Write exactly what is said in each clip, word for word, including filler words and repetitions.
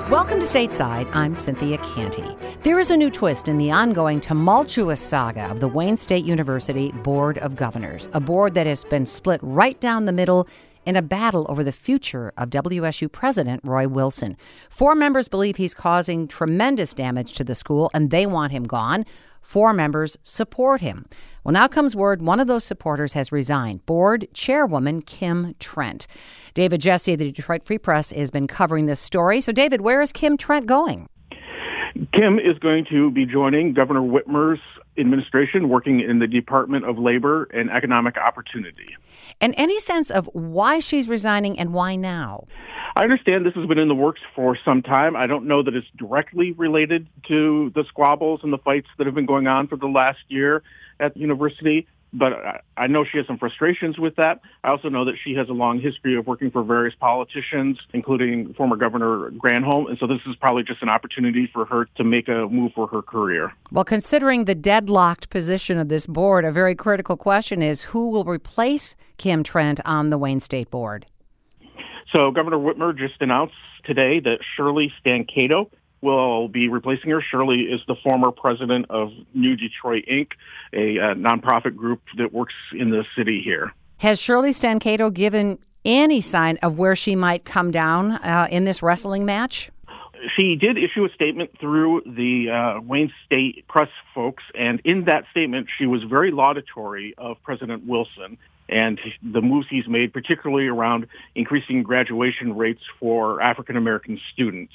Welcome to Stateside. I'm Cynthia Canty. There is a new twist in the ongoing tumultuous saga of the Wayne State University Board of Governors, a board that has been split right down the middle in a battle over the future of W S U President Roy Wilson. Four members believe he's causing tremendous damage to the school, and they want him gone. Four members support him. Well, now comes word one of those supporters has resigned, board chairwoman Kim Trent. David Jesse of the Detroit Free Press has been covering this story. So, David, where is Kim Trent going? Kim is going to be joining Governor Whitmer's administration, working in the Department of Labor and Economic Opportunity. And any sense of why she's resigning and why now? I understand this has been in the works for some time. I don't know that it's directly related to the squabbles and the fights that have been going on for the last year at the university, but I know she has some frustrations with that. I also know that she has a long history of working for various politicians, including former Governor Granholm, and so this is probably just an opportunity for her to make a move for her career. Well, considering the deadlocked position of this board, a very critical question is who will replace Kim Trent on the Wayne State Board? So Governor Whitmer just announced today that Shirley Stancato will be replacing her. Shirley is the former president of New Detroit, Incorporated, a uh, nonprofit group that works in the city here. Has Shirley Stancato given any sign of where she might come down uh, in this wrestling match? She did issue a statement through the uh, Wayne State press folks, and in that statement, she was very laudatory of President Wilson and the moves he's made, particularly around increasing graduation rates for African-American students.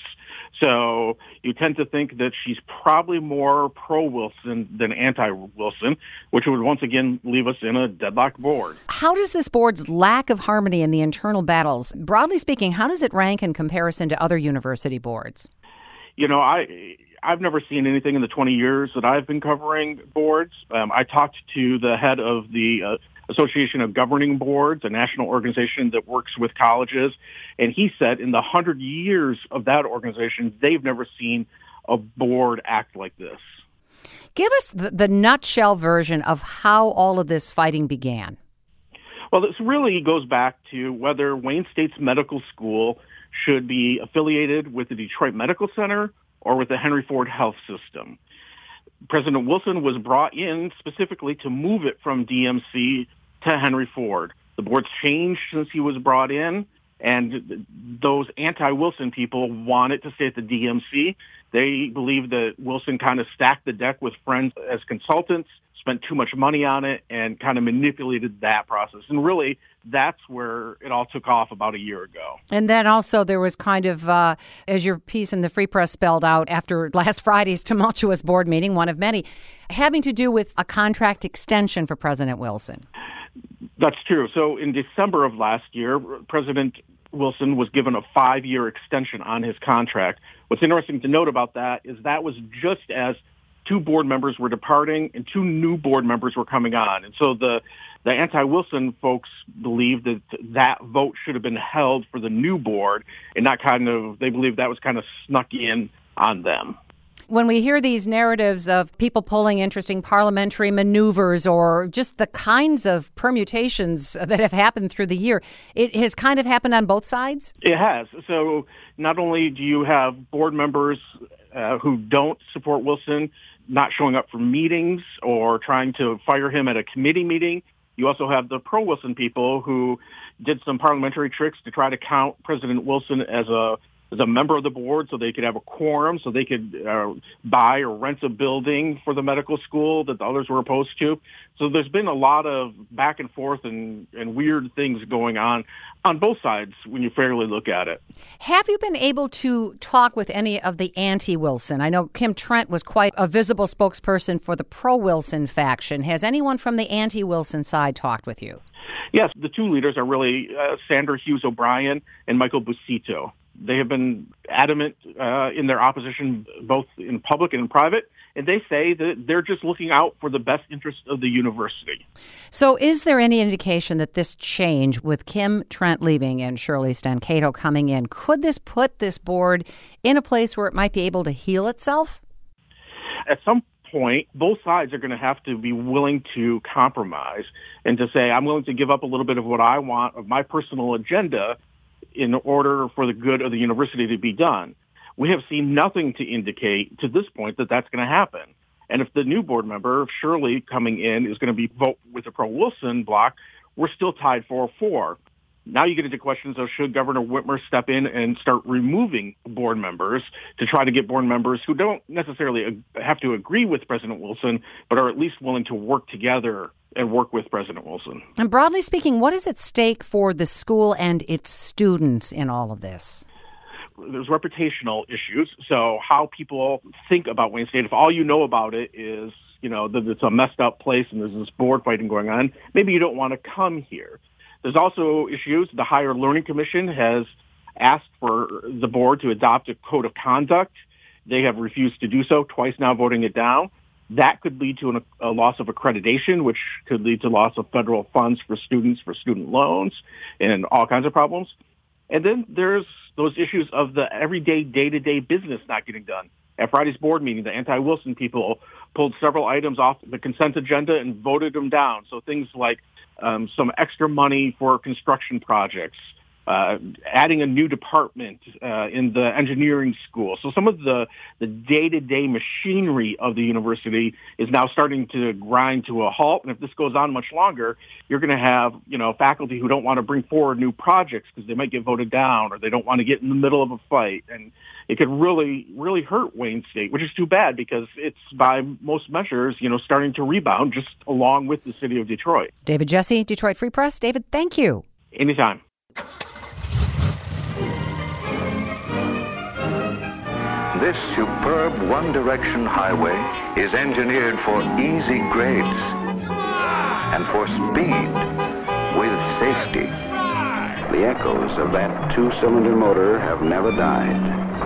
So you tend to think that she's probably more pro-Wilson than anti-Wilson, which would once again leave us in a deadlocked board. How does this board's lack of harmony in the internal battles, broadly speaking, how does it rank in comparison to other university boards? You know, I... I've never seen anything in the twenty years that I've been covering boards. Um, I talked to the head of the uh, Association of Governing Boards, a national organization that works with colleges, and he said in the hundred years of that organization, they've never seen a board act like this. Give us the, the nutshell version of how all of this fighting began. Well, this really goes back to whether Wayne State's medical school should be affiliated with the Detroit Medical Center or with the Henry Ford Health System. President Wilson was brought in specifically to move it from D M C to Henry Ford. The board's changed since he was brought in, and those anti-Wilson people want it to stay at the D M C. They believe that Wilson kind of stacked the deck with friends as consultants, spent too much money on it, and kind of manipulated that process. And really, that's where it all took off about a year ago. And then also there was kind of, uh, as your piece in the Free Press spelled out after last Friday's tumultuous board meeting, one of many, having to do with a contract extension for President Wilson. That's true. So in December of last year, President Wilson was given a five-year extension on his contract. What's interesting to note about that is that was just as two board members were departing and two new board members were coming on. And so the, the anti-Wilson folks believed that that vote should have been held for the new board and not kind of, they believed that was kind of snuck in on them. When we hear these narratives of people pulling interesting parliamentary maneuvers or just the kinds of permutations that have happened through the year, it has kind of happened on both sides? It has. So not only do you have board members uh, who don't support Wilson not showing up for meetings or trying to fire him at a committee meeting, you also have the pro-Wilson people who did some parliamentary tricks to try to count President Wilson as a as a member of the board so they could have a quorum, so they could uh, buy or rent a building for the medical school that the others were opposed to. So there's been a lot of back and forth and, and weird things going on on both sides when you fairly look at it. Have you been able to talk with any of the anti-Wilson? I know Kim Trent was quite a visible spokesperson for the pro-Wilson faction. Has anyone from the anti-Wilson side talked with you? Yes, the two leaders are really uh, Sandra Hughes O'Brien and Michael Busito. They have been adamant uh, in their opposition, both in public and in private, and they say that they're just looking out for the best interest of the university. So is there any indication that this change with Kim Trent leaving and Shirley Stancato coming in, could this put this board in a place where it might be able to heal itself? At some point, both sides are going to have to be willing to compromise and to say, I'm willing to give up a little bit of what I want, of my personal agenda, in order for the good of the university to be done. We have seen nothing to indicate to this point that that's going to happen. And if the new board member, Shirley, coming in is going to be vote with the pro-Wilson bloc, we're still tied four four. Now you get into questions of should Governor Whitmer step in and start removing board members to try to get board members who don't necessarily have to agree with President Wilson, but are at least willing to work together and work with President Wilson. And broadly speaking, what is at stake for the school and its students in all of this? There's reputational issues. So how people think about Wayne State, if all you know about it is, you know, that it's a messed up place and there's this board fighting going on, maybe you don't want to come here. There's also issues. The Higher Learning Commission has asked for the board to adopt a code of conduct. They have refused to do so, twice now voting it down. That could lead to an, a loss of accreditation, which could lead to loss of federal funds for students, for student loans, and all kinds of problems. And then there's those issues of the everyday, day-to-day business not getting done. At Friday's board meeting, the anti-Wilson people pulled several items off the consent agenda and voted them down. So things like um, some extra money for construction projects, uh, adding a new department uh, in the engineering school. So some of the, the day-to-day machinery of the university is now starting to grind to a halt. And if this goes on much longer, you're going to have, you know, faculty who don't want to bring forward new projects because they might get voted down or they don't want to get in the middle of a fight. And it could really, really hurt Wayne State, which is too bad because it's by most measures, you know, starting to rebound just along with the city of Detroit. David Jesse, Detroit Free Press. David, thank you. Anytime. This superb one-direction highway is engineered for easy grades and for speed with safety. The echoes of that two-cylinder motor have never died,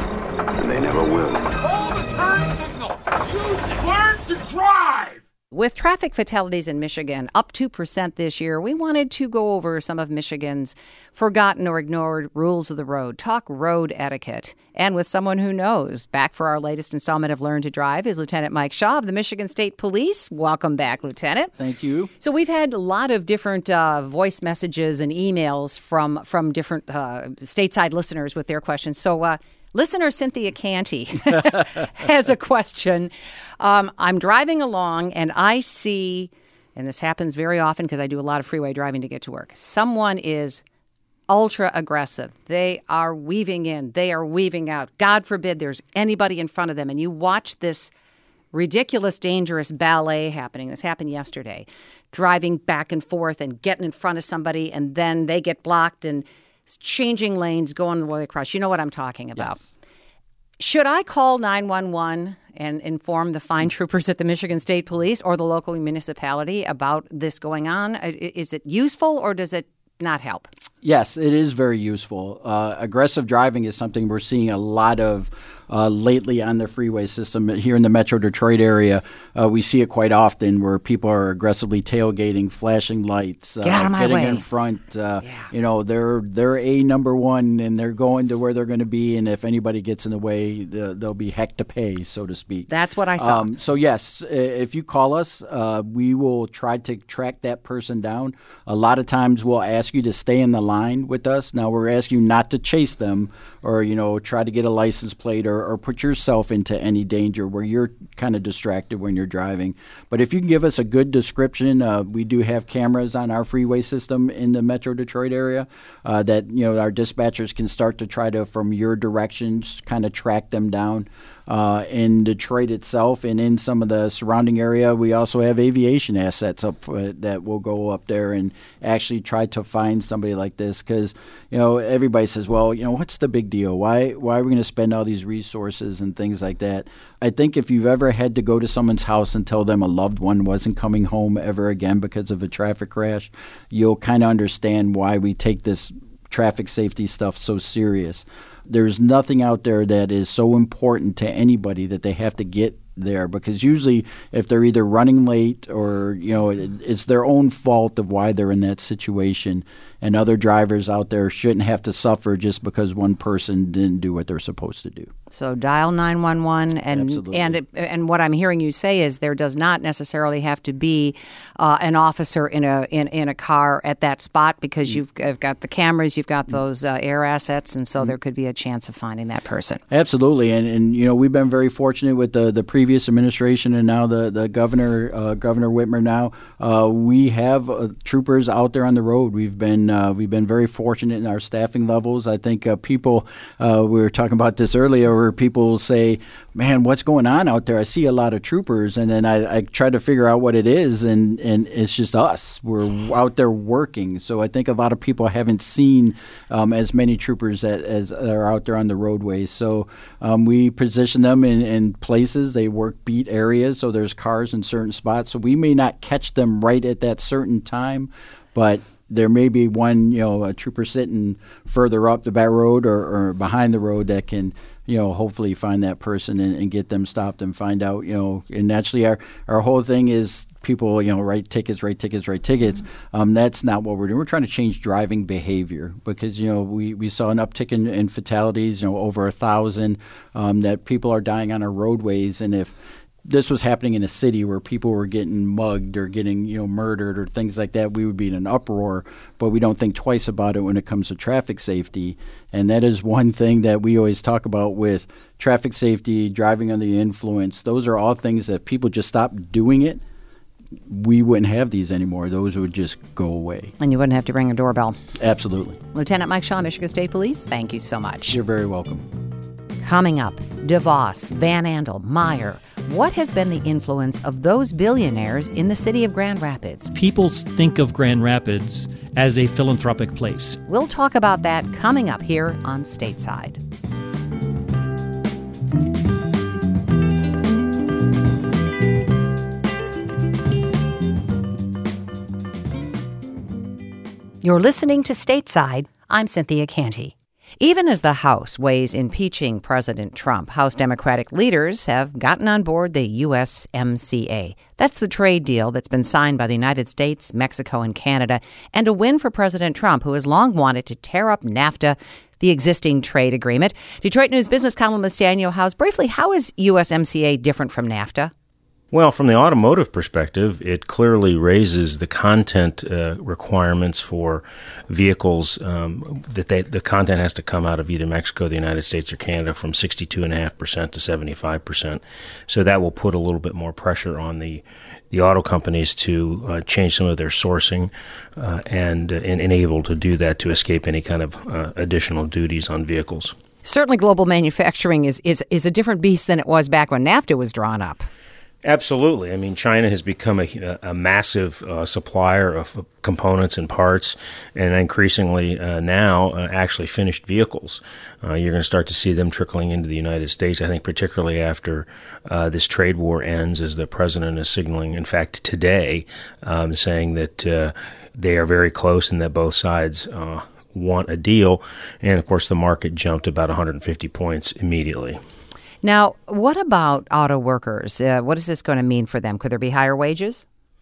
and they never will. Hold the turn signal! Use it! Learn to drive! With traffic fatalities in Michigan up two percent this year, we wanted to go over some of Michigan's forgotten or ignored rules of the road, talk road etiquette, and with someone who knows. Back for our latest installment of Learn to Drive is Lieutenant Mike Shaw of the Michigan State Police. Welcome back, Lieutenant. Thank you. So we've had a lot of different uh, voice messages and emails from, from different uh, stateside listeners with their questions. So uh Listener Cynthia Canty has a question. Um, I'm driving along and I see, and this happens very often because I do a lot of freeway driving to get to work, someone is ultra aggressive. They are weaving in. They are weaving out. God forbid there's anybody in front of them. And you watch this ridiculous, dangerous ballet happening. This happened yesterday. Driving back and forth and getting in front of somebody and then they get blocked and changing lanes, going the way across. You know what I'm talking about. Yes. Should I call nine one one and inform the fine troopers at the Michigan State Police or the local municipality about this going on? Is it useful or does it not help? Yes, it is very useful. Uh, aggressive driving is something we're seeing a lot of uh, lately on the freeway system. Here in the Metro Detroit area, uh, we see it quite often where people are aggressively tailgating, flashing lights, Get out of uh, my getting way. in front. Uh, yeah. You know, they're they're a number one, and they're going to where they're going to be. And if anybody gets in the way, uh, there'll be heck to pay, so to speak. That's what I saw. Um, so yes, if you call us, uh, we will try to track that person down. A lot of times, we'll ask you to stay in the line with us. Now, we're asking you not to chase them or, you know, try to get a license plate or, or put yourself into any danger where you're kind of distracted when you're driving. But if you can give us a good description, uh, we do have cameras on our freeway system in the Metro Detroit area uh, that, you know, our dispatchers can start to try to, from your directions, kind of track them down. Uh, in Detroit itself and in some of the surrounding area, we also have aviation assets up for, that will go up there and actually try to find somebody like this because, you know, everybody says, well, you know, what's the big deal? Why, why are we going to spend all these resources and things like that? I think if you've ever had to go to someone's house and tell them a loved one wasn't coming home ever again because of a traffic crash, you'll kind of understand why we take this traffic safety stuff so serious. There's nothing out there that is so important to anybody that they have to get there, because usually if they're either running late or, you know, it, it's their own fault of why they're in that situation. And other drivers out there shouldn't have to suffer just because one person didn't do what they're supposed to do. So dial nine one one, and Absolutely. and it, and what I'm hearing you say is there does not necessarily have to be uh, an officer in a in, in a car at that spot, because you've got the cameras, you've got those uh, air assets, and so there could be a chance of finding that person. Absolutely, and and you know, we've been very fortunate with the, the previous administration and now the the governor uh, Governor Whitmer. Now uh, we have uh, troopers out there on the road. We've been uh, we've been very fortunate in our staffing levels. I think uh, people uh, we were talking about this earlier, where people say, "Man, what's going on out there? I see a lot of troopers," and then I, I try to figure out what it is, and and it's just us. We're out there working. So I think a lot of people haven't seen um, as many troopers that, as are out there on the roadways. So um, we position them in, in places. They work beat areas, so there's cars in certain spots. So we may not catch them right at that certain time, but there may be one, you know, a trooper sitting further up the back road or, or behind the road that can, you know, hopefully find that person and, and get them stopped and find out, you know. And naturally, our, our whole thing is people, you know, write tickets, write tickets, write tickets. Um, that's not what we're doing. We're trying to change driving behavior, because, you know, we, we saw an uptick in, in fatalities, you know, over a thousand, um, that people are dying on our roadways. And if this was happening in a city where people were getting mugged or getting, you know, murdered or things like that, we would be in an uproar. But we don't think twice about it when it comes to traffic safety. And that is one thing that we always talk about with traffic safety, driving under the influence. Those are all things that people just stop doing it. We wouldn't have these anymore. Those would just go away. And you wouldn't have to ring a doorbell. Absolutely. Lieutenant Mike Shaw, Michigan State Police, thank you so much. You're very welcome. Coming up, DeVos, Van Andel, Meyer. What has been the influence of those billionaires in the city of Grand Rapids? People think of Grand Rapids as a philanthropic place. We'll talk about that coming up here on Stateside. You're listening to Stateside. I'm Cynthia Canty. Even as the House weighs impeaching President Trump, House Democratic leaders have gotten on board the U S M C A. That's the trade deal that's been signed by the United States, Mexico, and Canada, and a win for President Trump, who has long wanted to tear up NAFTA, the existing trade agreement. Detroit News business columnist Daniel House, briefly, how is U S M C A different from NAFTA? Well, from the automotive perspective, it clearly raises the content uh, requirements for vehicles um, that they, the content has to come out of either Mexico, the United States, or Canada from sixty-two point five percent to seventy-five percent. So that will put a little bit more pressure on the the auto companies to uh, change some of their sourcing uh, and, uh, and enable to do that to escape any kind of uh, additional duties on vehicles. Certainly global manufacturing is, is, is a different beast than it was back when NAFTA was drawn up. Absolutely. I mean, China has become a, a massive uh, supplier of components and parts, and increasingly uh, now uh, actually finished vehicles. Uh, you're going to start to see them trickling into the United States, I think, particularly after uh, this trade war ends, as the president is signaling, in fact, today, um, saying that uh, they are very close and that both sides uh, want a deal. And, of course, the market jumped about one hundred fifty points immediately. Now, what about auto workers? Uh, what is this going to mean for them? Could there be higher wages?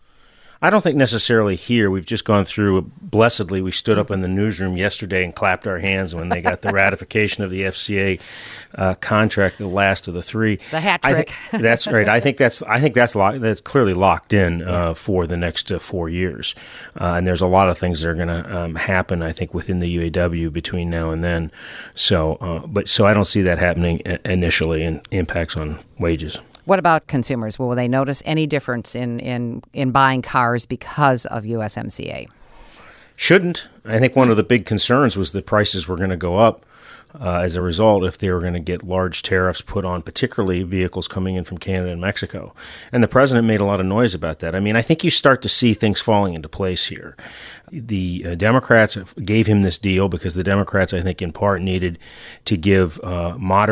I don't think necessarily here. We've just gone through, blessedly, we stood up in the newsroom yesterday and clapped our hands when they got the ratification of the F C A uh, contract, the last of the three. The hat trick. I th- that's right. I think that's I think that's lock- that's clearly locked in uh, for the next uh, four years. Uh, and there's a lot of things that are going to um, happen, I think, within the U A W between now and then. So, uh, but so I don't see that happening initially and impacts on wages. What about consumers? Will they notice any difference in, in, in buying cars because of U S M C A? Shouldn't. I think one of the big concerns was that prices were going to go up uh, as a result if they were going to get large tariffs put on particularly vehicles coming in from Canada and Mexico. And the president made a lot of noise about that. I mean, I think you start to see things falling into place here. The uh, Democrats gave him this deal because the Democrats, I think, in part needed to give uh, moderate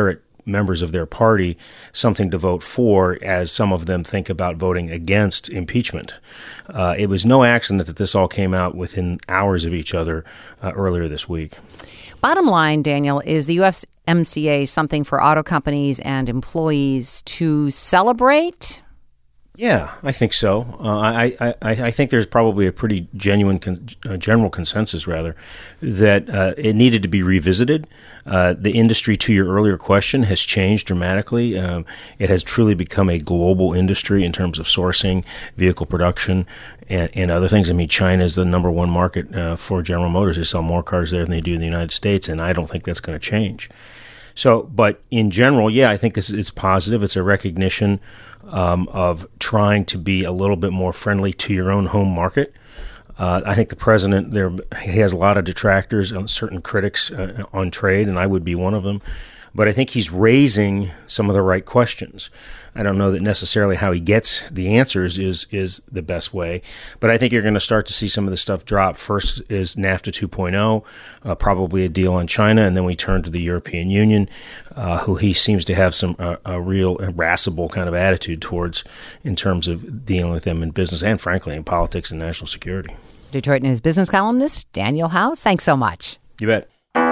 members of their party something to vote for as some of them think about voting against impeachment. Uh, it was no accident that this all came out within hours of each other uh, earlier this week. Bottom line, Daniel, is the U S M C A something for auto companies and employees to celebrate? Yeah, I think so. Uh, I, I, I think there's probably a pretty genuine, con- uh, general consensus, rather, that uh, it needed to be revisited. Uh, the industry, to your earlier question, has changed dramatically. Um, it has truly become a global industry in terms of sourcing, vehicle production, and, and other things. I mean, China is the number one market uh, for General Motors. They sell more cars there than they do in the United States, and I don't think that's going to change. So, but in general, yeah, I think it's, it's positive. It's a recognition um, of trying to be a little bit more friendly to your own home market. Uh, I think the president there he has a lot of detractors and certain critics uh, on trade, and I would be one of them. But I think he's raising some of the right questions. I don't know that necessarily how he gets the answers is is the best way, but I think you're going to start to see some of the stuff drop. First is NAFTA two point oh, uh, probably a deal on China, and then we turn to the European Union, uh, who he seems to have some uh, a real irascible kind of attitude towards in terms of dealing with them in business and, frankly, in politics and national security. Detroit News business columnist Daniel House, thanks so much. You bet.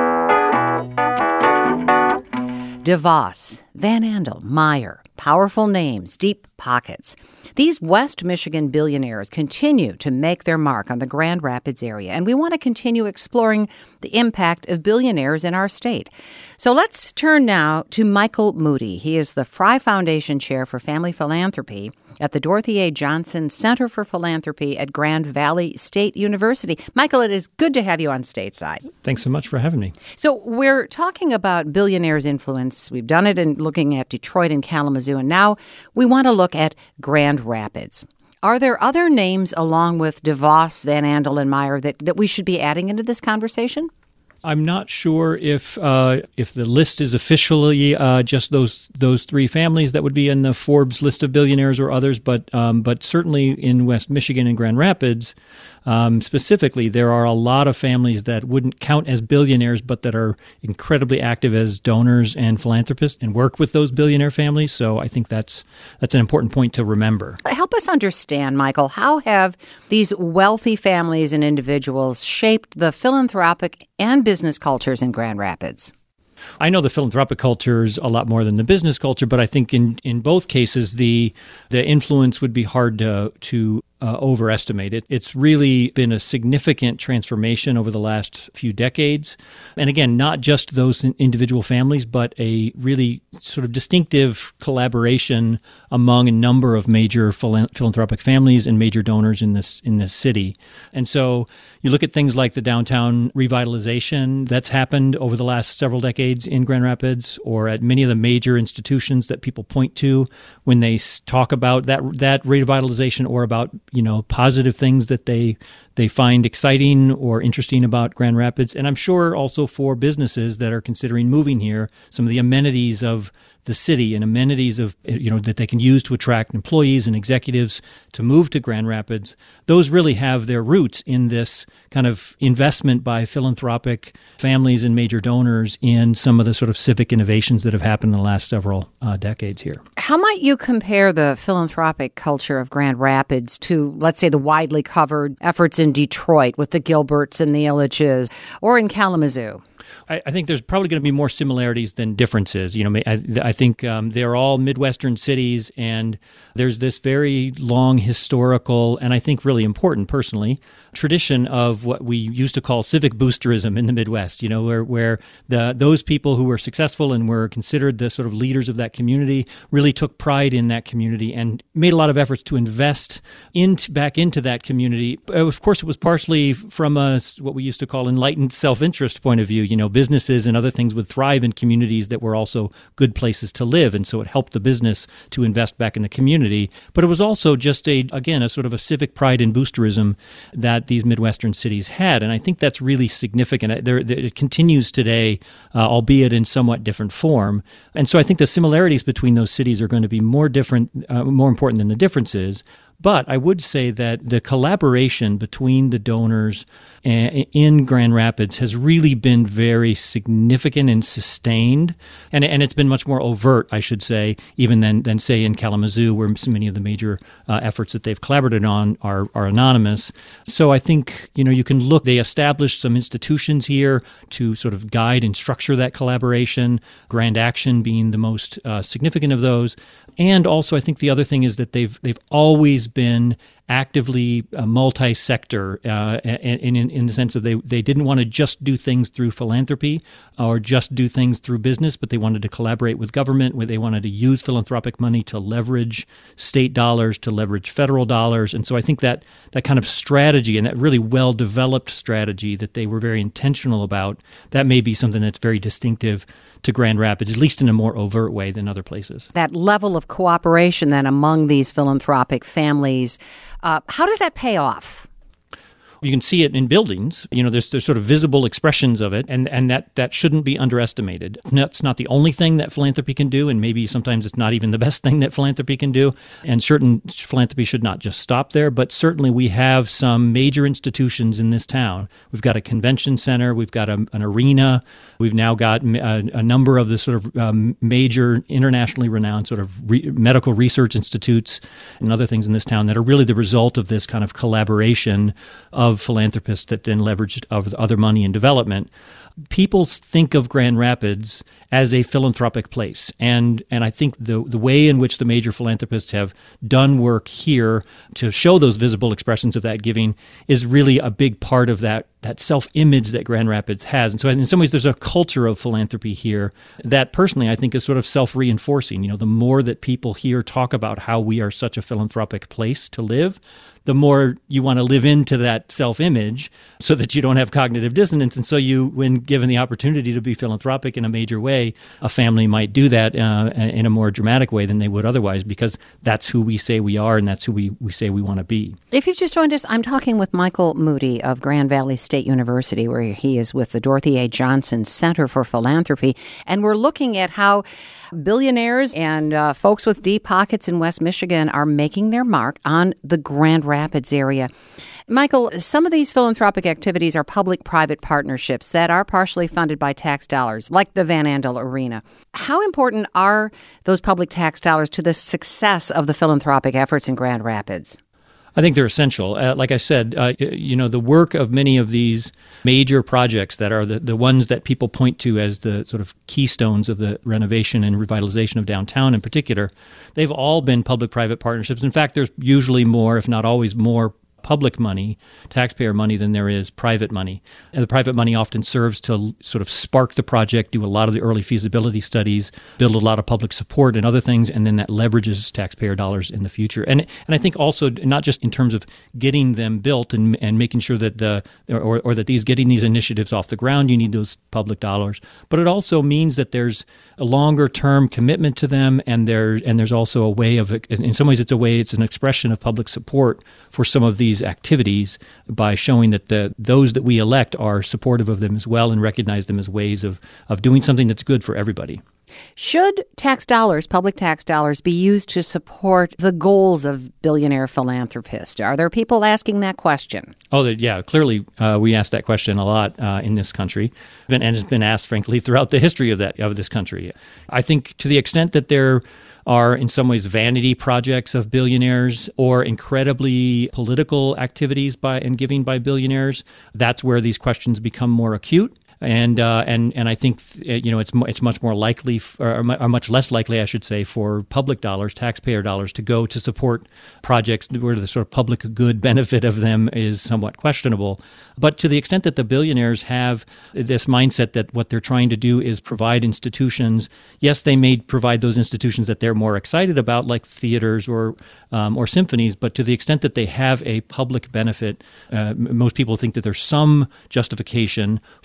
DeVos, Van Andel, Meyer, powerful names, deep pockets. These West Michigan billionaires continue to make their mark on the Grand Rapids area, and we want to continue exploring the impact of billionaires in our state. So let's turn now to Michael Moody. He is the Fry Foundation Chair for Family Philanthropy at the Dorothy A. Johnson Center for Philanthropy at Grand Valley State University. Michael, it is good to have you on Stateside. Thanks so much for having me. So we're talking about billionaires' influence. We've done it in looking at Detroit and Kalamazoo, and now we want to look at Grand Rapids. Are there other names along with DeVos, Van Andel, and Meyer that, that we should be adding into this conversation? I'm not sure if uh, if the list is officially uh, just those those three families that would be in the Forbes list of billionaires or others, but um, but certainly in West Michigan and Grand Rapids, um, specifically, there are a lot of families that wouldn't count as billionaires, but that are incredibly active as donors and philanthropists and work with those billionaire families. So I think that's that's an important point to remember. Help us understand, Michael, how have these wealthy families and individuals shaped the philanthropic and business cultures in Grand Rapids? I know the philanthropic culture is a lot more than the business culture, but I think in, in both cases, the the influence would be hard to to uh, overestimate. It, it's really been a significant transformation over the last few decades. And again, not just those individual families, but a really sort of distinctive collaboration among a number of major philanthropic families and major donors in this in this city. And so you look at things like the downtown revitalization that's happened over the last several decades in Grand Rapids, or at many of the major institutions that people point to when they talk about that that revitalization, or about, you know, positive things that they they find exciting or interesting about Grand Rapids. And I'm sure also for businesses that are considering moving here, some of the amenities of the city and amenities of, you know, that they can use to attract employees and executives to move to Grand Rapids, those really have their roots in this kind of investment by philanthropic families and major donors in some of the sort of civic innovations that have happened in the last several uh, decades here. How might you compare the philanthropic culture of Grand Rapids to, let's say, the widely covered efforts in Detroit with the Gilberts and the Illiches, or in Kalamazoo? I, I think there's probably going to be more similarities than differences. You know, I, I think um, they're all Midwestern cities, and there's this very long historical, and I think really important personally, tradition of what we used to call civic boosterism in the Midwest, you know, where, where the those people who were successful and were considered the sort of leaders of that community really took pride in that community and made a lot of efforts to invest into, back into that community. Of course, it was partially from a, what we used to call enlightened self-interest point of view. You know, businesses and other things would thrive in communities that were also good places to live, and so it helped the business to invest back in the community. But it was also just a, again, a sort of a civic pride and boosterism that these Midwestern cities had, and I think that's really significant. There, it continues today, uh, albeit in somewhat different form. And so I think the similarities between those cities are going to be more different, uh, more important than the differences. But I would say that the collaboration between the donors in Grand Rapids has really been very significant and sustained, and and it's been much more overt, I should say, even than than say in Kalamazoo, where so many of the major uh, efforts that they've collaborated on are are anonymous. So I think, you know, you can look. They established some institutions here to sort of guide and structure that collaboration. Grand Action being the most uh, significant of those, and also I think the other thing is that they've they've always been actively uh, multi-sector uh, in, in, in the sense of they, they didn't want to just do things through philanthropy or just do things through business, but they wanted to collaborate with government, where they wanted to use philanthropic money to leverage state dollars, to leverage federal dollars. And so I think that that kind of strategy and that really well-developed strategy that they were very intentional about, that may be something that's very distinctive to Grand Rapids, at least in a more overt way than other places. That level of cooperation then among these philanthropic families, uh, how does that pay off? You can see it in buildings. You know, there's there's sort of visible expressions of it, and, and that, that shouldn't be underestimated. It's not the only thing that philanthropy can do, and maybe sometimes it's not even the best thing that philanthropy can do. And certain philanthropy should not just stop there, but certainly we have some major institutions in this town. We've got a convention center, we've got a, an arena, we've now got a, a number of the sort of um, major internationally renowned sort of re- medical research institutes and other things in this town that are really the result of this kind of collaboration of philanthropists that then leveraged other money in development. People think of Grand Rapids as a philanthropic place, and and I think the the way in which the major philanthropists have done work here to show those visible expressions of that giving is really a big part of that that self-image that Grand Rapids has. And so in some ways there's a culture of philanthropy here that personally I think is sort of self-reinforcing. You know, the more that people here talk about how we are such a philanthropic place to live, the more you want to live into that self-image so that you don't have cognitive dissonance. And so you, when given the opportunity to be philanthropic in a major way, a family might do that uh, in a more dramatic way than they would otherwise, because that's who we say we are and that's who we, we say we want to be. If you've just joined us, I'm talking with Michael Moody of Grand Valley State University, where he is with the Dorothy A. Johnson Center for Philanthropy. And we're looking at how billionaires and uh, folks with deep pockets in West Michigan are making their mark on the Grand Rapids area. Michael, some of these philanthropic activities are public-private partnerships that are partially funded by tax dollars, like the Van Andel Arena. How important are those public tax dollars to the success of the philanthropic efforts in Grand Rapids? I think they're essential. Uh, like I said, uh, you know, the work of many of these major projects that are the, the ones that people point to as the sort of keystones of the renovation and revitalization of downtown in particular, they've all been public-private partnerships. In fact, there's usually more, if not always more, public money, taxpayer money, than there is private money. And the private money often serves to sort of spark the project, do a lot of the early feasibility studies, build a lot of public support and other things, and then that leverages taxpayer dollars in the future. And and I think also not just in terms of getting them built and and making sure that the or, or that these getting these initiatives off the ground, you need those public dollars, but it also means that there's a longer term commitment to them, and there and there's also a way of, in some ways it's a way, it's an expression of public support for some of these activities by showing that the those that we elect are supportive of them as well and recognize them as ways of, of doing something that's good for everybody. Should tax dollars, public tax dollars, be used to support the goals of billionaire philanthropists? Are there people asking that question? Oh, yeah, clearly uh, we ask that question a lot uh, in this country, and it's been asked, frankly, throughout the history of that of this country. I think to the extent that there are in some ways vanity projects of billionaires or incredibly political activities by and giving by billionaires, that's where these questions become more acute. And uh, and and I think you know it's it's much more likely, or, or much less likely, I should say, for public dollars, taxpayer dollars, to go to support projects where the sort of public good benefit of them is somewhat questionable. But to the extent that the billionaires have this mindset that what they're trying to do is provide institutions, yes, they may provide those institutions that they're more excited about, like theaters or um, or symphonies. But to the extent that they have a public benefit, uh, most people think that there's some justification for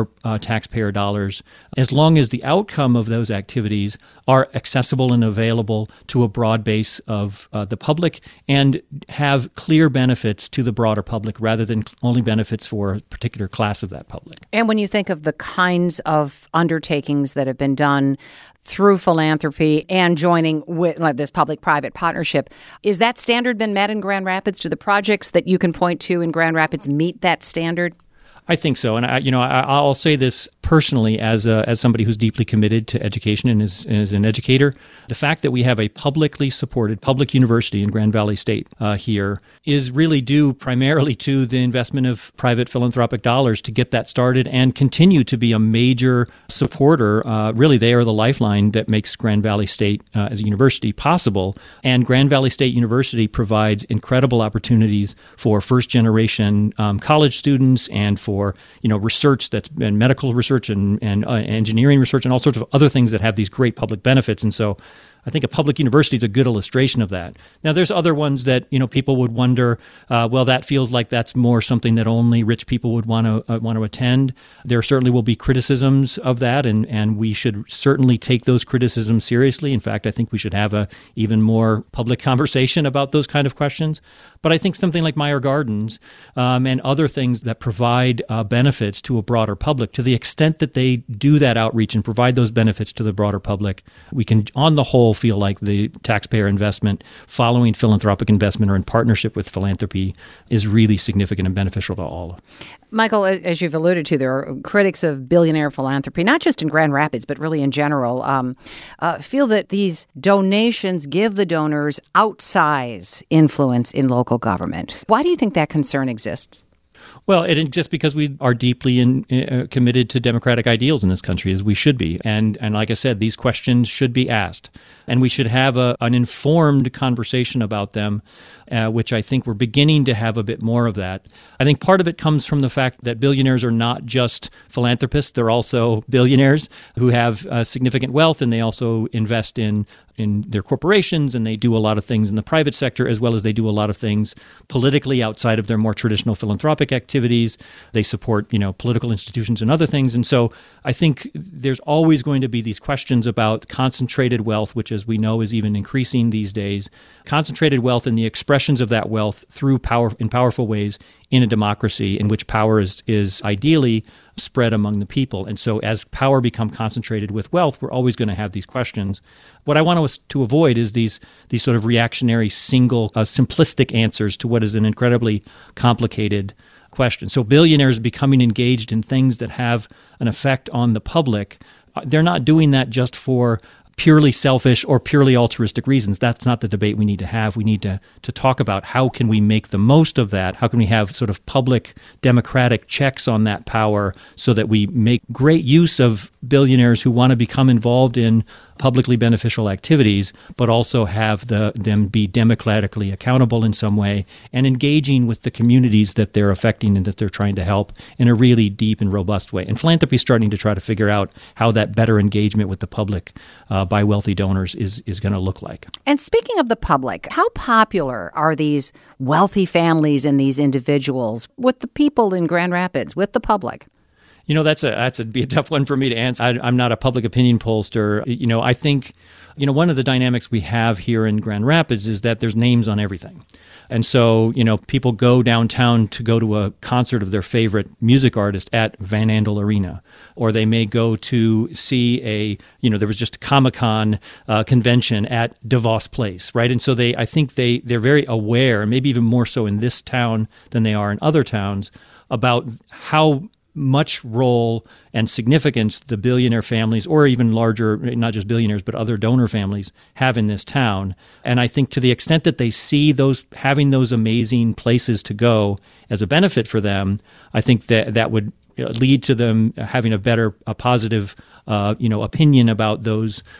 uh, taxpayer dollars, as long as the outcome of those activities are accessible and available to a broad base of uh, the public and have clear benefits to the broader public rather than only benefits for a particular class of that public. And when you think of the kinds of undertakings that have been done through philanthropy and joining with like this public-private partnership, is that standard been met in Grand Rapids? Do the projects that you can point to in Grand Rapids meet that standard? I think so, and I, you know, I, I'll say this personally as a, as somebody who's deeply committed to education and is, is an educator. The fact that we have a publicly supported public university in Grand Valley State uh, here is really due primarily to the investment of private philanthropic dollars to get that started and continue to be a major supporter. Uh, really, they are the lifeline that makes Grand Valley State uh, as a university possible. And Grand Valley State University provides incredible opportunities for first-generation um, college students and for For you know research that's been medical research and, and uh, engineering research and all sorts of other things that have these great public benefits. And so I think a public university is a good illustration of that. Now, there's other ones that, you know, people would wonder, uh, well, that feels like that's more something that only rich people would want to uh, want to attend. There certainly will be criticisms of that, and, and we should certainly take those criticisms seriously. In fact, I think we should have a even more public conversation about those kind of questions. But I think something like Meyer Gardens um, and other things that provide uh, benefits to a broader public, to the extent that they do that outreach and provide those benefits to the broader public, we can, on the whole, feel like the taxpayer investment following philanthropic investment or in partnership with philanthropy is really significant and beneficial to all. Michael, as you've alluded to, there are critics of billionaire philanthropy, not just in Grand Rapids, but really in general, um, uh, feel that these donations give the donors outsize influence in local government. Why do you think that concern exists? Well, it just because we are deeply in, uh, committed to democratic ideals in this country, as we should be. And and like I said, these questions should be asked. And we should have a, an informed conversation about them, uh, which I think we're beginning to have a bit more of that. I think part of it comes from the fact that billionaires are not just philanthropists. They're also billionaires who have uh, significant wealth, and they also invest in in their corporations, and they do a lot of things in the private sector, as well as they do a lot of things politically outside of their more traditional philanthropic activities. They support, you know, political institutions and other things. And so I think there's always going to be these questions about concentrated wealth, which, as we know, is even increasing these days. Concentrated wealth and the expressions of that wealth through power in powerful ways in a democracy in which power is is ideally spread among the people. And so as power becomes concentrated with wealth, we're always going to have these questions. What I want us to avoid is these these sort of reactionary, single, uh, simplistic answers to what is an incredibly complicated question. So billionaires becoming engaged in things that have an effect on the public, uh, they're not doing that just for purely selfish or purely altruistic reasons. That's not the debate we need to have. We need to to talk about how can we make the most of that? How can we have sort of public democratic checks on that power so that we make great use of billionaires who want to become involved in publicly beneficial activities, but also have the them be democratically accountable in some way and engaging with the communities that they're affecting and that they're trying to help in a really deep and robust way. And philanthropy is starting to try to figure out how that better engagement with the public uh, by wealthy donors is, is going to look like. And speaking of the public, how popular are these wealthy families and these individuals with the people in Grand Rapids, with the public? You know, that's a that's a be a tough one for me to answer. I, I'm not a public opinion pollster. You know, I think, you know, one of the dynamics we have here in Grand Rapids is that there's names on everything. And so, you know, people go downtown to go to a concert of their favorite music artist at Van Andel Arena, or they may go to see a, you know, there was just a Comic-Con uh, convention at DeVos Place, right? And so they, I think they, they're very aware, maybe even more so in this town than they are in other towns, about how much role and significance the billionaire families, or even larger, not just billionaires, but other donor families have in this town. And I think to the extent that they see those, having those amazing places to go as a benefit for them, I think that that would lead to them having a better, a positive, uh, you know, opinion about those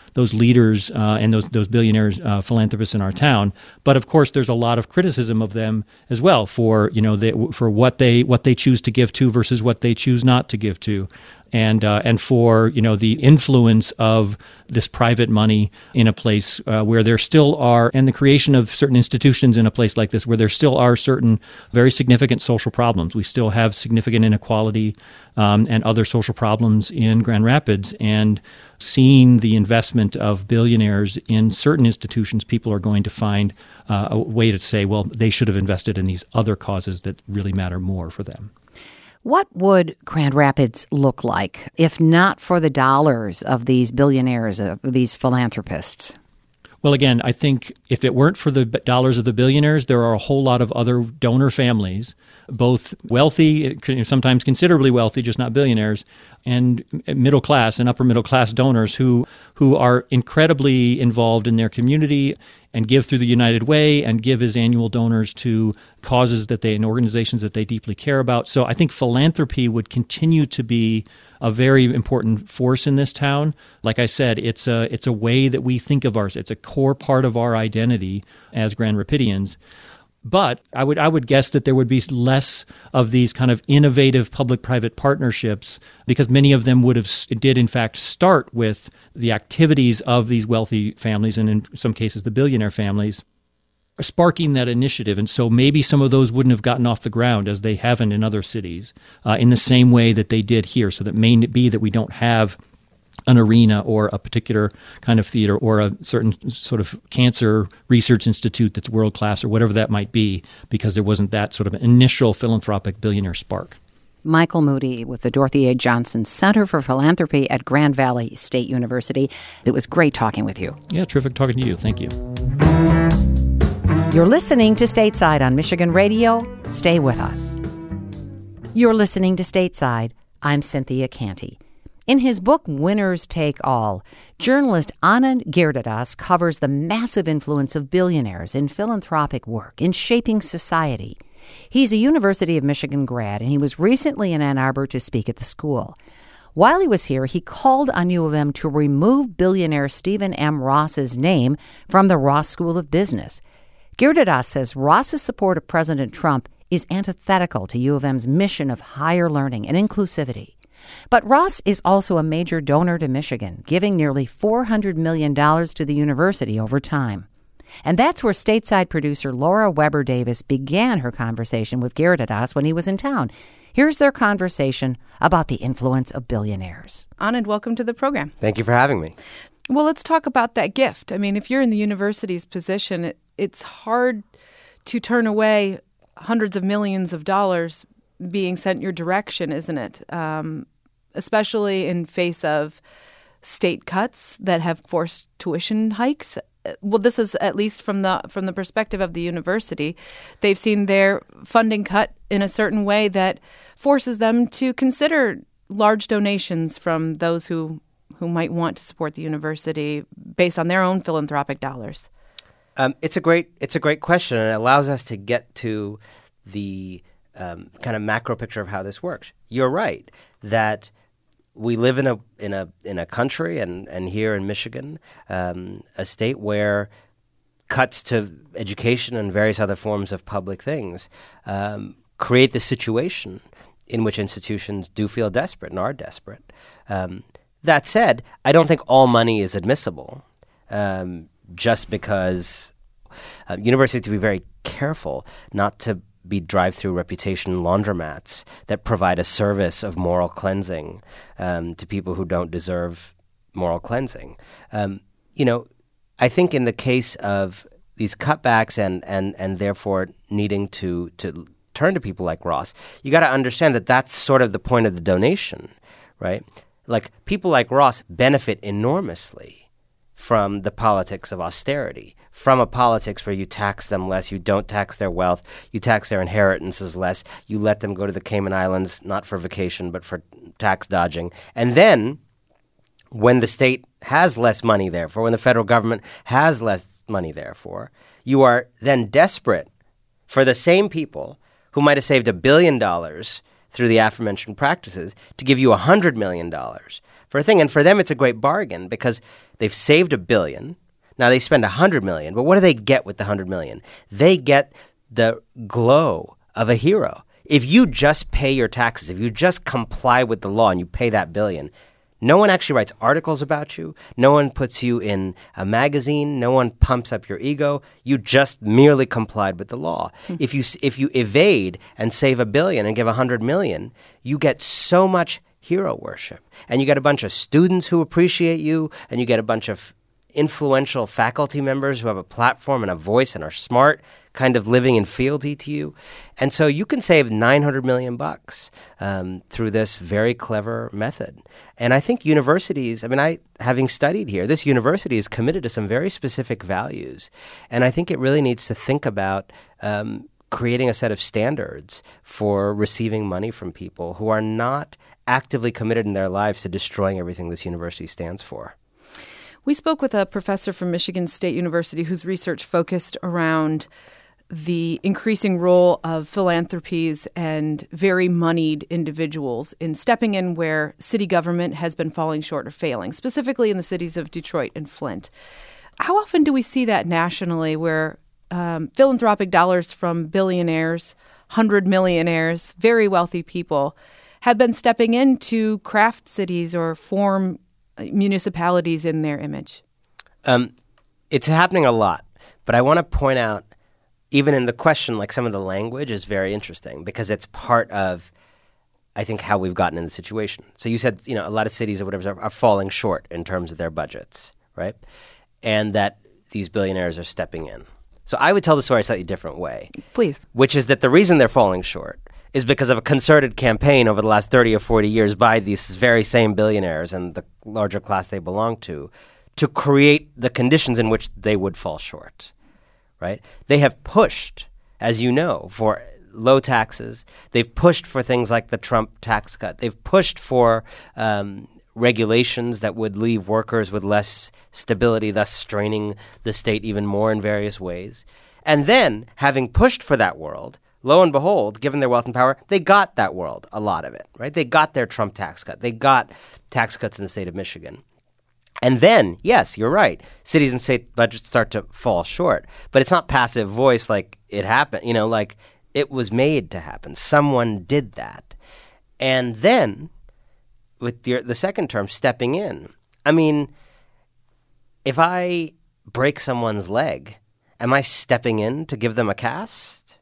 those leaders uh, and those those billionaires, uh, philanthropists in our town. But of course, there's a lot of criticism of them as well for you know they, for what they what they choose to give to versus what they choose not to give to. And uh, and for you know the influence of this private money in a place uh, where there still are, and the creation of certain institutions in a place like this where there still are certain very significant social problems. We still have significant inequality um, and other social problems in Grand Rapids. And seeing the investment of billionaires in certain institutions, people are going to find uh, a way to say, well, they should have invested in these other causes that really matter more for them. What would Grand Rapids look like if not for the dollars of these billionaires, of these philanthropists? Well, again, I think if it weren't for the dollars of the billionaires, there are a whole lot of other donor families, both wealthy, sometimes considerably wealthy, just not billionaires, and middle class and upper middle class donors who who are incredibly involved in their community and give through the United Way and give as annual donors to causes that they and organizations that they deeply care about. So I think philanthropy would continue to be a very important force in this town. Like I said, it's a it's a way that we think of ours. It's a core part of our identity as Grand Rapidians. But I would I would guess that there would be less of these kind of innovative public-private partnerships because many of them would have did in fact start with the activities of these wealthy families and in some cases the billionaire families sparking that initiative. And so maybe some of those wouldn't have gotten off the ground as they haven't in other cities uh, in the same way that they did here. So that may be that we don't have an arena or a particular kind of theater or a certain sort of cancer research institute that's world-class or whatever that might be because there wasn't that sort of initial philanthropic billionaire spark. Michael Moody with the Dorothy A. Johnson Center for Philanthropy at Grand Valley State University. It was great talking with you. Yeah, terrific talking to you. Thank you. You're listening to Stateside on Michigan Radio. Stay with us. You're listening to Stateside. I'm Cynthia Canty. In his book, Winners Take All, journalist Anand Giridharadas covers the massive influence of billionaires in philanthropic work in shaping society. He's a University of Michigan grad, and he was recently in Ann Arbor to speak at the school. While he was here, he called on U of M to remove billionaire Stephen M. Ross's name from the Ross School of Business. Giridharadas says Ross's support of President Trump is antithetical to U of M's mission of higher learning and inclusivity. But Ross is also a major donor to Michigan, giving nearly four hundred million dollars to the university over time. And that's where Stateside producer Laura Weber Davis began her conversation with Giridharadas when he was in town. Here's their conversation about the influence of billionaires. Anand, welcome to the program. Thank you for having me. Well, let's talk about that gift. I mean, if you're in the university's position, it, it's hard to turn away hundreds of millions of dollars being sent your direction, isn't it? Um, especially in face of state cuts that have forced tuition hikes. Well, this is at least from the from the perspective of the university. They've seen their funding cut in a certain way that forces them to consider large donations from those who, who might want to support the university based on their own philanthropic dollars. Um, it's a great it's a great question, and it allows us to get to the um, kind of macro picture of how this works. You're right that we live in a in a in a country and, and here in Michigan, um, a state where cuts to education and various other forms of public things um, create the situation in which institutions do feel desperate and are desperate. Um, that said, I don't think all money is admissible, um, just because uh, universities have to be very careful not to be drive-through reputation laundromats that provide a service of moral cleansing um, to people who don't deserve moral cleansing. Um, you know, I think in the case of these cutbacks and and and therefore needing to to turn to people like Ross, you got to understand that that's sort of the point of the donation, right? Like people like Ross benefit enormously from the politics of austerity, from a politics where you tax them less, you don't tax their wealth, you tax their inheritances less, you let them go to the Cayman Islands, not for vacation, but for tax dodging. And then when the state has less money, therefore, when the federal government has less money, therefore, you are then desperate for the same people who might have saved a billion dollars through the aforementioned practices to give you one hundred million dollars for a thing. And for them, it's a great bargain because they've saved a billion. Now they spend one hundred million dollars, but what do they get with the one hundred million dollars? They get the glow of a hero. If you just pay your taxes, if you just comply with the law and you pay that billion, no one actually writes articles about you. No one puts you in a magazine. No one pumps up your ego. You just merely complied with the law. Mm-hmm. If you if you evade and save a billion and give a hundred million, you get so much hero worship, and you get a bunch of students who appreciate you, and you get a bunch of influential faculty members who have a platform and a voice and are smart, kind of living in fealty to you. And so you can save nine hundred million bucks um, through this very clever method. And I think universities, I mean, I having studied here, this university is committed to some very specific values. And I think it really needs to think about um, creating a set of standards for receiving money from people who are not actively committed in their lives to destroying everything this university stands for. We spoke with a professor from Michigan State University whose research focused around the increasing role of philanthropies and very moneyed individuals in stepping in where city government has been falling short or failing, specifically in the cities of Detroit and Flint. How often do we see that nationally where um, philanthropic dollars from billionaires, hundred millionaires, very wealthy people have been stepping in to craft cities or form municipalities in their image? Um, it's happening a lot, but I want to point out, even in the question, like some of the language is very interesting because it's part of, I think, how we've gotten in the situation. So you said, you know, a lot of cities or whatever are, are falling short in terms of their budgets, right? And that these billionaires are stepping in. So I would tell the story a slightly different way. Please. Which is that the reason they're falling short is because of a concerted campaign over the last thirty or forty years by these very same billionaires and the larger class they belong to, to create the conditions in which they would fall short, right? They have pushed, as you know, for low taxes. They've pushed for things like the Trump tax cut. They've pushed for um, regulations that would leave workers with less stability, thus straining the state even more in various ways. And then, having pushed for that world, lo and behold, given their wealth and power, they got that world, a lot of it, right? They got their Trump tax cut. They got tax cuts in the state of Michigan. And then, yes, you're right, cities and state budgets start to fall short. But it's not passive voice like it happened, you know, like it was made to happen. Someone did that. And then, with the, the second term, stepping in. I mean, if I break someone's leg, am I stepping in to give them a cast?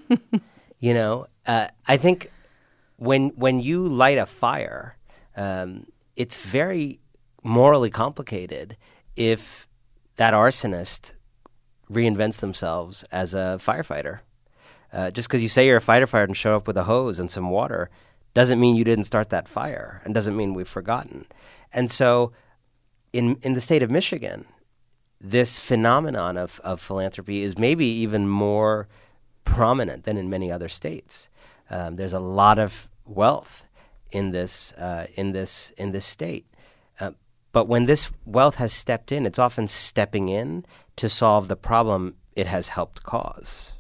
You know, uh, I think when when you light a fire, um, it's very morally complicated if that arsonist reinvents themselves as a firefighter. Uh, just because you say you're a firefighter and show up with a hose and some water doesn't mean you didn't start that fire and doesn't mean we've forgotten. And so in in the state of Michigan, this phenomenon of, of philanthropy is maybe even more prominent than in many other states. Um, there's a lot of wealth in this uh, in this in this state, uh, but when this wealth has stepped in, it's often stepping in to solve the problem it has helped cause.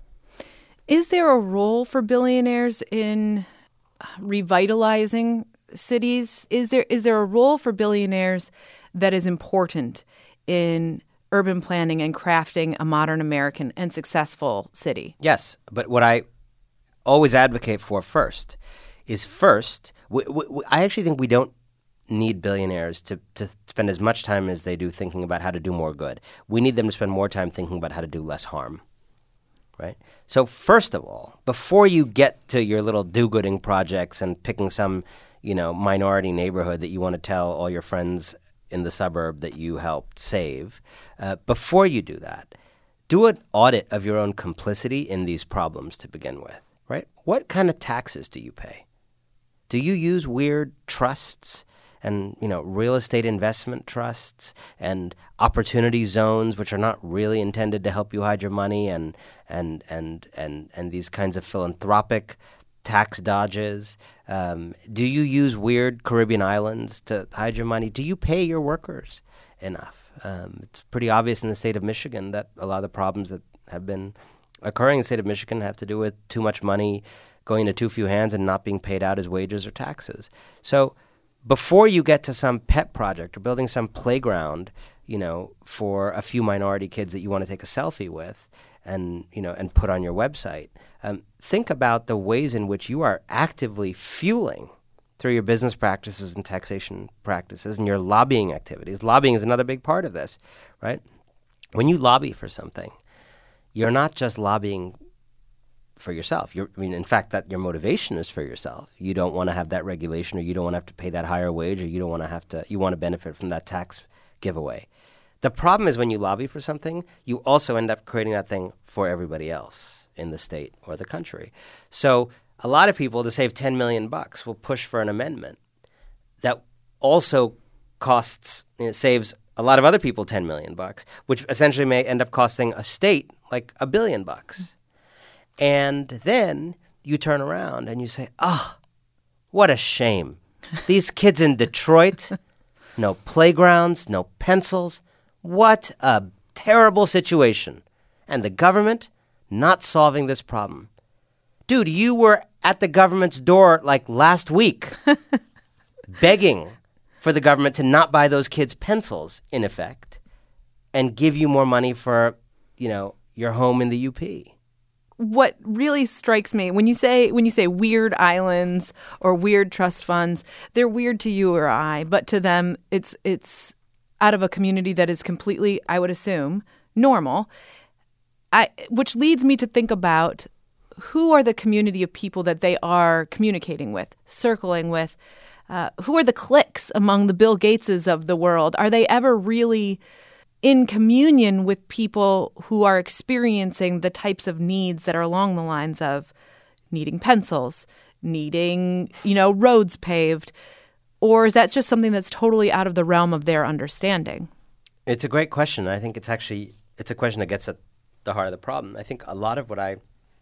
Is there a role for billionaires in revitalizing cities? Is there is there a role for billionaires that is important in urban planning and crafting a modern American and successful city? Yes, but what I always advocate for first is first, we, we, I actually think we don't need billionaires to, to spend as much time as they do thinking about how to do more good. We need them to spend more time thinking about how to do less harm, right? So first of all, before you get to your little do-gooding projects and picking some, you know, minority neighborhood that you want to tell all your friends in the suburb that you helped save, uh, before you do that, do an audit of your own complicity in these problems to begin with, right? What kind of taxes do you pay? Do you use weird trusts and, you know, real estate investment trusts and opportunity zones, which are not really intended to help you hide your money, and and and and and these kinds of philanthropic tax dodges? Um, do you use weird Caribbean islands to hide your money? Do you pay your workers enough? Um, it's pretty obvious in the state of Michigan that a lot of the problems that have been occurring in the state of Michigan have to do with too much money going into too few hands and not being paid out as wages or taxes. So before you get to some pet project or building some playground, you know, for a few minority kids that you want to take a selfie with and, you know, and put on your website, um, think about the ways in which you are actively fueling through your business practices and taxation practices and your lobbying activities. Lobbying is another big part of this, right? When you lobby for something, you're not just lobbying for yourself. You're, I mean, in fact, that your motivation is for yourself. You don't want to have that regulation, or you don't want to have to pay that higher wage, or you don't want to have to, you want to benefit from that tax giveaway. The problem is when you lobby for something, you also end up creating that thing for everybody else in the state or the country. So a lot of people, to save ten million bucks, will push for an amendment that also costs, you know, saves a lot of other people ten million bucks, which essentially may end up costing a state like a billion bucks. And then you turn around and you say, oh, what a shame. These kids in Detroit, no playgrounds, no pencils. What a terrible situation. And the government not solving this problem. Dude, you were at the government's door like last week begging for the government to not buy those kids pencils, in effect, and give you more money for, you know, your home in the U P. What really strikes me when you say when you say weird islands or weird trust funds, they're weird to you or I, but to them it's it's out of a community that is completely, I would assume, normal. I, which leads me to think about who are the community of people that they are communicating with, circling with. Uh, who are the cliques among the Bill Gateses of the world? Are they ever really in communion with people who are experiencing the types of needs that are along the lines of needing pencils, needing, you know, roads paved? Or is that just something that's totally out of the realm of their understanding? It's a great question. I think it's actually, it's a question that gets at the heart of the problem. I think a lot of what I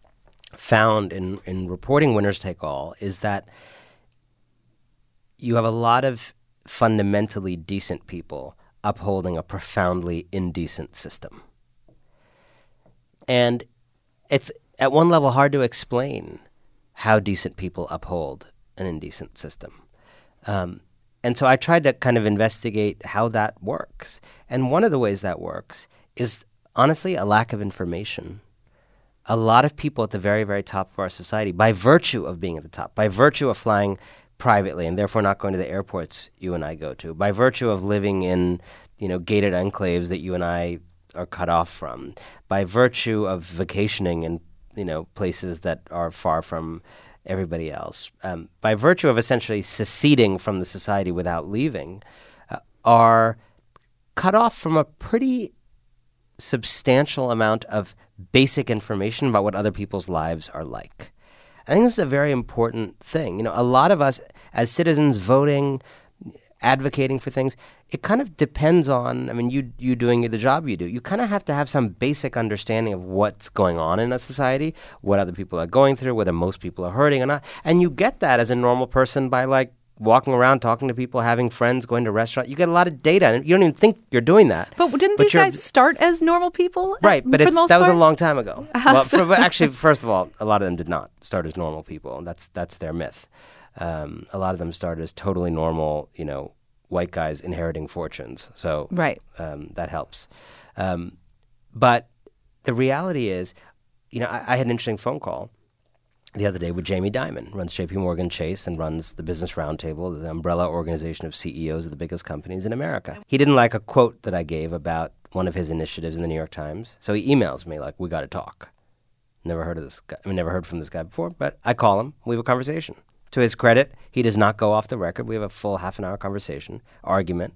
found in, in reporting Winners Take All is that you have a lot of fundamentally decent people upholding a profoundly indecent system. And it's at one level hard to explain how decent people uphold an indecent system. Um, and so I tried to kind of investigate how that works. And one of the ways that works is, honestly, a lack of information. A lot of people at the very, very top of our society, by virtue of being at the top, by virtue of flying privately and therefore not going to the airports you and I go to, by virtue of living in, you know, gated enclaves that you and I are cut off from, by virtue of vacationing in, you know, places that are far from everybody else, um, by virtue of essentially seceding from the society without leaving, uh, are cut off from a pretty substantial amount of basic information about what other people's lives are like. I think this is a very important thing. You know, a lot of us as citizens voting, advocating for things, it kind of depends on, I mean, you you doing the job you do. You kind of have to have some basic understanding of what's going on in a society, what other people are going through, whether most people are hurting or not. And you get that as a normal person by, like, walking around, talking to people, having friends, going to restaurants. You get a lot of data, and you don't even think you're doing that. But didn't but these guys start as normal people? Right, but for it's, the most that was part? a long time ago. Well, for, actually, first of all, a lot of them did not start as normal people. That's that's their myth. Um, a lot of them started as totally normal, you know, white guys inheriting fortunes. So right. um, that helps. Um, but the reality is, you know, I, I had an interesting phone call the other day with Jamie Dimon, runs J P Morgan Chase and runs the Business Roundtable, the umbrella organization of C E Os of the biggest companies in America. He didn't like a quote that I gave about one of his initiatives in the New York Times, so he emails me like, we got to talk. Never heard of this guy. I mean, never heard from this guy before, but I call him. We have a conversation. To his credit, he does not go off the record. We have a full half an hour conversation, argument.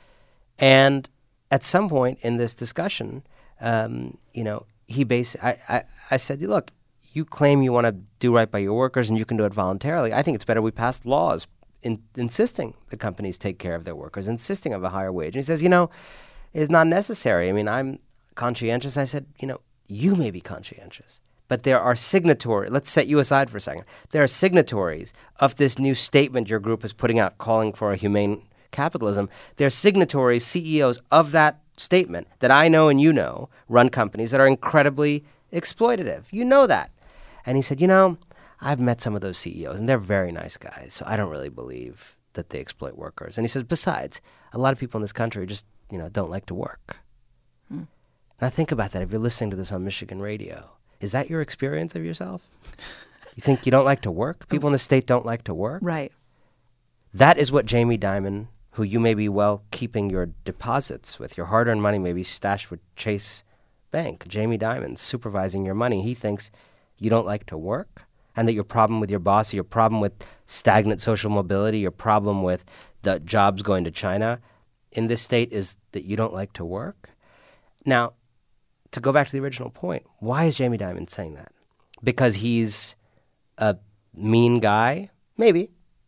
And at some point in this discussion, um, you know, he basically, I, I, I said, look, you claim you want to do right by your workers and you can do it voluntarily. I think it's better we pass laws in, insisting the companies take care of their workers, insisting of a higher wage. And he says, you know, it's not necessary. I mean, I'm conscientious. I said, you know, you may be conscientious, but there are signatories. Let's set you aside for a second. There are signatories of this new statement your group is putting out calling for a humane capitalism. There are signatories, C E Os of that statement that I know and you know run companies that are incredibly exploitative. You know that. And he said, you know, I've met some of those C E Os, and they're very nice guys, so I don't really believe that they exploit workers. And he says, besides, a lot of people in this country just, you know, don't like to work. Hmm. And I think about that. If you're listening to this on Michigan radio, is that your experience of yourself? You think you don't like to work? People in the state don't like to work? Right. That is what Jamie Dimon, who you may be well keeping your deposits with, your hard-earned money may be stashed with Chase Bank. Jamie Dimon supervising your money. He thinks you don't like to work, and that your problem with your boss, your problem with stagnant social mobility, your problem with the jobs going to China in this state is that you don't like to work. Now, to go back to the original point, why is Jamie Dimon saying that? Because he's a mean guy? Maybe.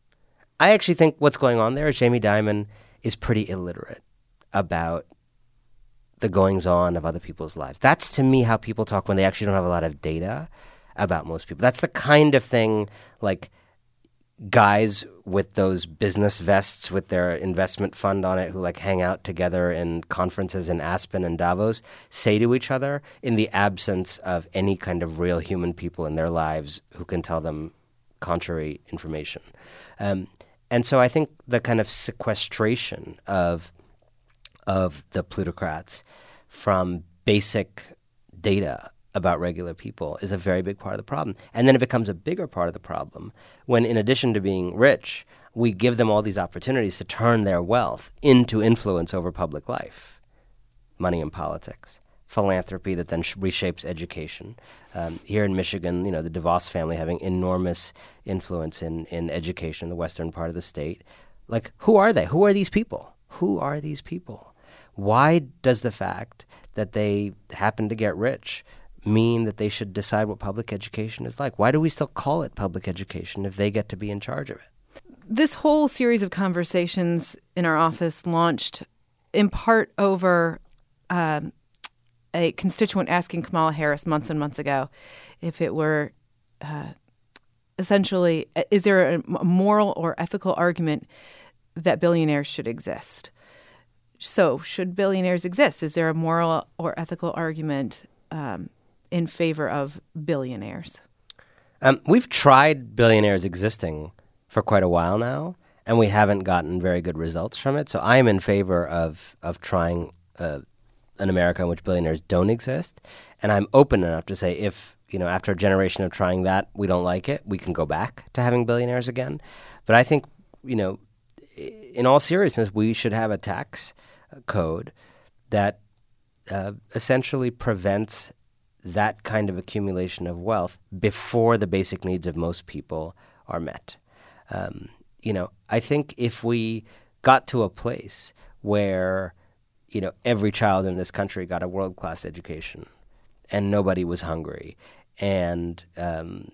I actually think what's going on there is Jamie Dimon is pretty illiterate about the goings-on of other people's lives. That's, to me, how people talk when they actually don't have a lot of data about most people. That's the kind of thing, like, guys with those business vests with their investment fund on it who, like, hang out together in conferences in Aspen and Davos say to each other in the absence of any kind of real human people in their lives who can tell them contrary information. Um, and so I think the kind of sequestration of of the plutocrats from basic data about regular people is a very big part of the problem. And then it becomes a bigger part of the problem when, in addition to being rich, we give them all these opportunities to turn their wealth into influence over public life. Money in politics, philanthropy that then sh- reshapes education. Um, here in Michigan, you know, the DeVos family having enormous influence in, in education in the western part of the state. Like, who are they? Who are these people? Who are these people? Why does the fact that they happen to get rich mean that they should decide what public education is like? Why do we still call it public education if they get to be in charge of it? This whole series of conversations in our office launched in part over um, a constituent asking Kamala Harris months and months ago if it were uh, essentially, is there a moral or ethical argument that billionaires should exist? So should billionaires exist? Is there a moral or ethical argument um, in favor of billionaires? Um, we've tried billionaires existing for quite a while now, and we haven't gotten very good results from it. So I am in favor of of trying uh, an America in which billionaires don't exist, and I'm open enough to say if, you know, after a generation of trying that, we don't like it, we can go back to having billionaires again. But I think, you know, in all seriousness, we should have a tax code that uh, essentially prevents that kind of accumulation of wealth before the basic needs of most people are met. Um, you know, I think if we got to a place where, you know, every child in this country got a world-class education and nobody was hungry, and um,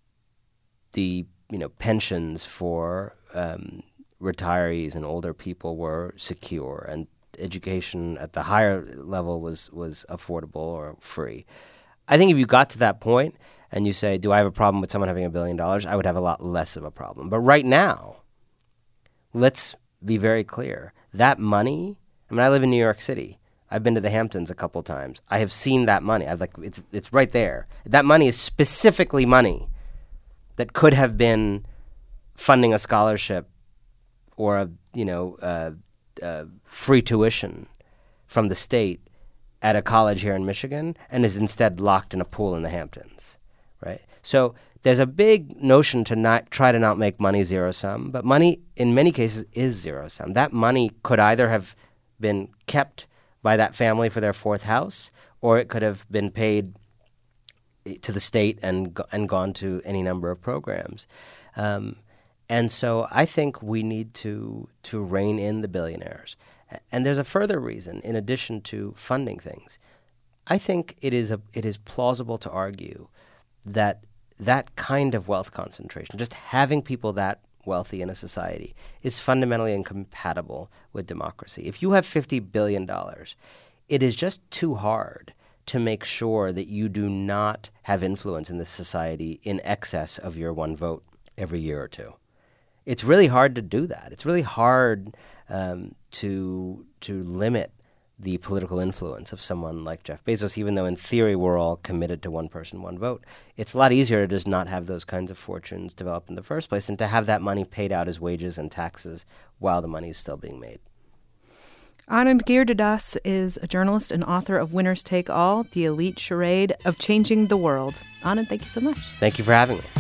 the, you know, pensions for um, retirees and older people were secure, and education at the higher level was, was affordable or free. I think if you got to that point and you say, do I have a problem with someone having a billion dollars, I would have a lot less of a problem. But right now, let's be very clear. That money, I mean, I live in New York City. I've been to the Hamptons a couple times. I have seen that money. I've like it's it's right there. That money is specifically money that could have been funding a scholarship or a, you know, uh, uh, free tuition from the state at a college here in Michigan, and is instead locked in a pool in the Hamptons, right? So there's a big notion to not try to not make money zero-sum, but money in many cases is zero-sum. That money could either have been kept by that family for their fourth house, or it could have been paid to the state and and gone to any number of programs. Um, and so I think we need to to rein in the billionaires. And there's a further reason, in addition to funding things. I think it is a it is plausible to argue that that kind of wealth concentration, just having people that wealthy in a society, is fundamentally incompatible with democracy. If you have fifty billion dollars, it is just too hard to make sure that you do not have influence in this society in excess of your one vote every year or two. It's really hard to do that. It's really hard um, to to limit the political influence of someone like Jeff Bezos, even though in theory we're all committed to one person, one vote. It's a lot easier to just not have those kinds of fortunes develop in the first place and to have that money paid out as wages and taxes while the money is still being made. Anand Giridharadas is a journalist and author of Winners Take All, The Elite Charade of Changing the World. Anand, thank you so much. Thank you for having me.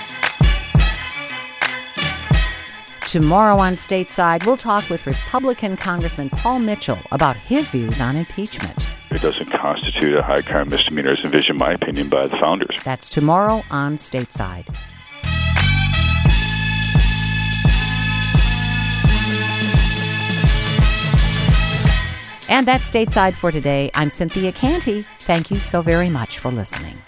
Tomorrow on Stateside, we'll talk with Republican Congressman Paul Mitchell about his views on impeachment. It doesn't constitute a high crime misdemeanor as envisioned, in my opinion, by the founders. That's tomorrow on Stateside. And that's Stateside for today. I'm Cynthia Canty. Thank you so very much for listening.